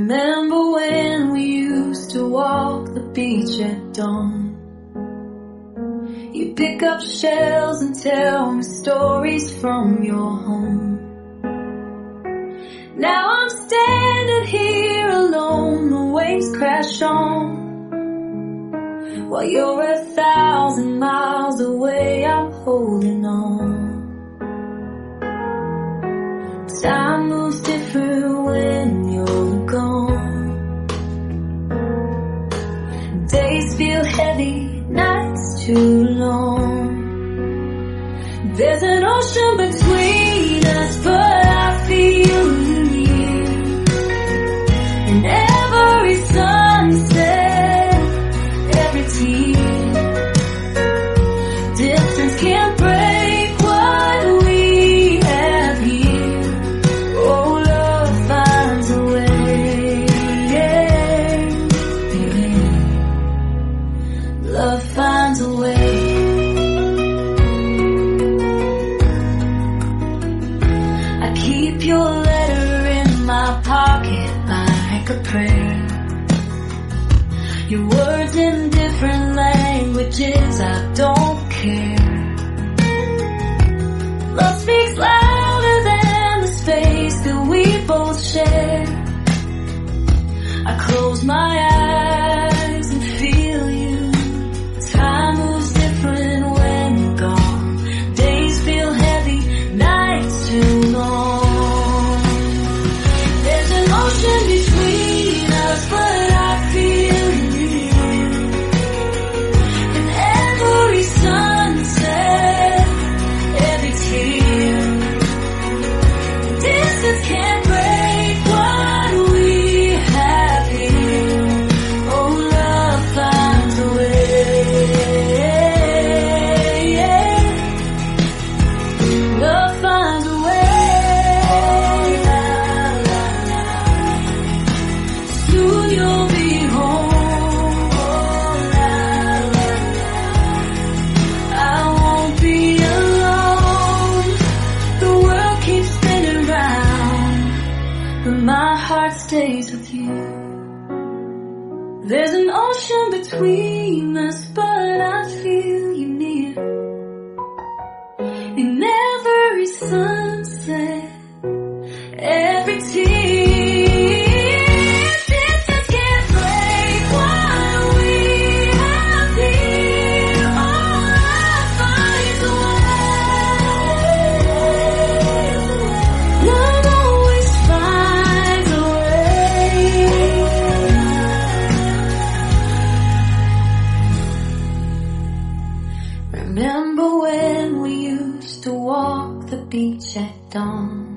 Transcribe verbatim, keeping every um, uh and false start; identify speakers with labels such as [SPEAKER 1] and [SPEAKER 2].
[SPEAKER 1] Remember when we used to walk the beach at dawn? You pick up shells and tell me stories from your home. Now I'm standing here alone, the waves crash on. While you're a thousand miles away, I'm holding on. Time moves different when you're gone. Days feel heavy, nights too long. There's an ocean between us, but I feel you near. And every sunset, every tear, distance can't break what we have here. Oh, love finds a way, yeah, yeah. Love finds a way. I keep your letter in my pocket like a prayer. Your words in different languages, I don't care. Love speaks louder than the space that we both share. I close my eyes and feel you. Time moves different when you're gone. Days feel heavy, nights too long. There's an ocean between us, but I feel you. And every sunset, every tear, distance can't break what we have here. Oh, love finds a way, yeah. Love finds a way. Soon you'll be home. I won't be alone. The world keeps spinning round, but my heart stays with you. There's an ocean between us, but I feel you near. In every sunset, every tear, distance can't break what we have here. Oh, love finds a way. Love always finds a way. Remember when we used to walk the beach at dawn?